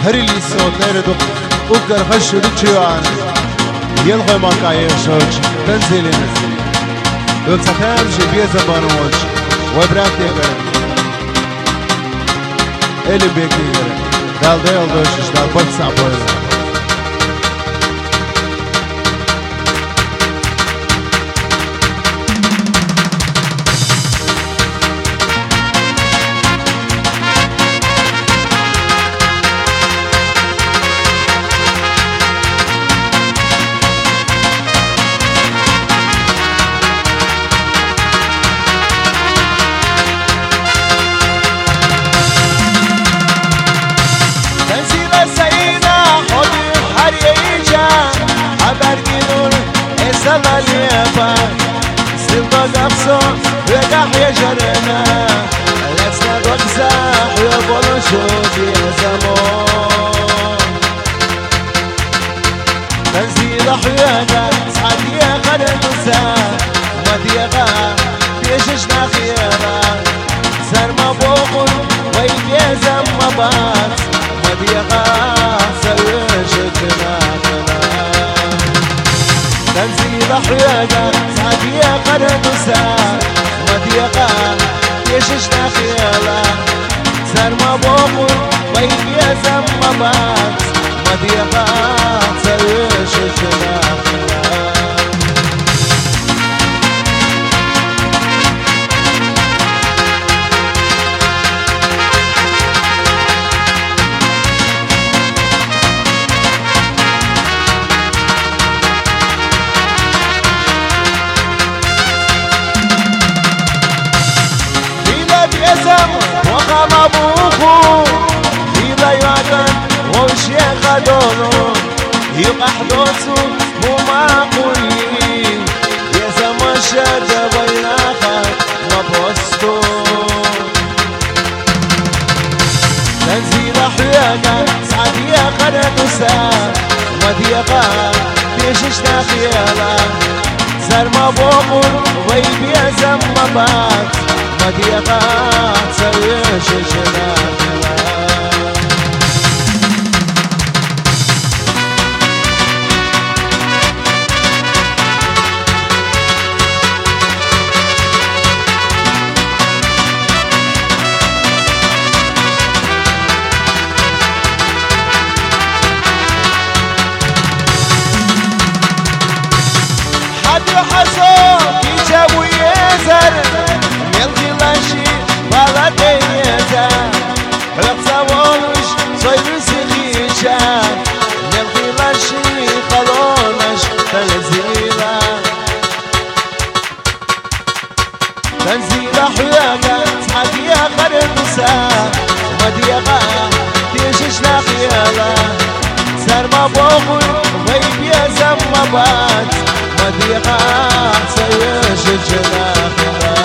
هری لیسون نردو اوکر خشودی چیوان یلقای ماکای شوچ تنزیلینه دوتساتم جی بی زبانوش وبرات دیگر الی بیکیگر دال دیال دوشش دال پاک سابوز قفصة وقح يا جرنا لسنا بقزح ويبول شوف يا زمان تنزيل حيانا سعد يا قرن وسان مديقا بيششنا خيرا سر ما بوقن ويبيا زم بات مديقا سويشتنا تنزيل حيانا سعد يا قرن وسان مديقا يششنا خيالا سر ما بوقن ويبيا زم بات مديقا سويشتنا خيالا وقام ابوخو في ضيعكن وشيخ دونو يقح دوسو ومعقولين يا زما شد بيناخا وبوستو تنزيل حياكا سعد يا قرنوسا مديقا بيششنا خيالا سر ما بوقن ويبيا زمبات مديقا سويش جناحنا حد حصو يجابو يزر يلغي لاشي بلا دينيزا رقصاوش صير سخيشا يلغي لاشي خلونش تنزيلا تنزيل حياكا صحابي يا قرنوسا مديقا تيششنا خيالا سر ما بوغل ويبيا زمبات مديقا سيش جناحنا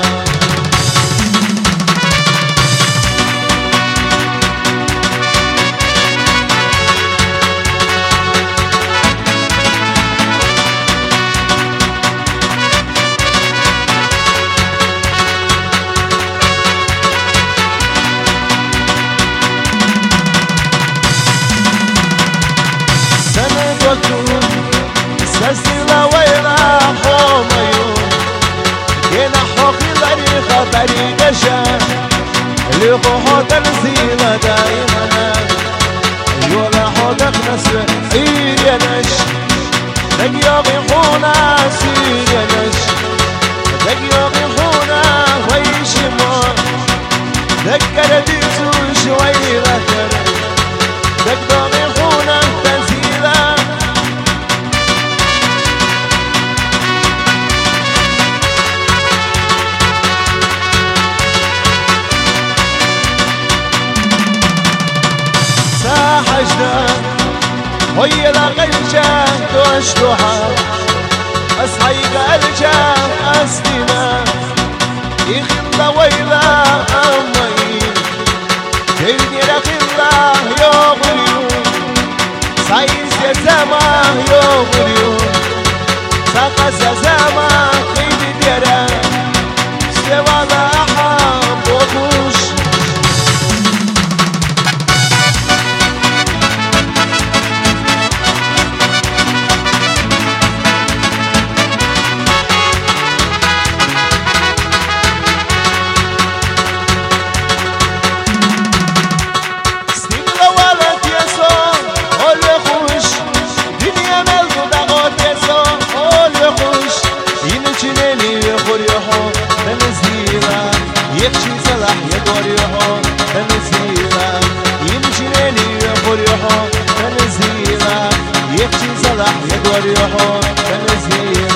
سلسلة ويلا حوميون كنا حوقي طريقة طريقة شان اللي قوحو تنزيلة دايما يولا حوقك نسوة عيد يا نش دقيقي حونا سيد يا نش دقيقي حونا ويشمون ذكر ديسو شوي ذكر دقيقي حونا تنزيلة حجدان ويا لغيجا دوشتوها أصحي قالجا أسدنا يخلا ويلا أمي تلقي لخلا يغريو سايس يا زما يغريو ساقس يا زما خيدي ديرا سيوالا أحب وخوش يدور تنزيلا يمشي ليلي يفرح تنزيلا يكشي صلاح يدور تنزيلا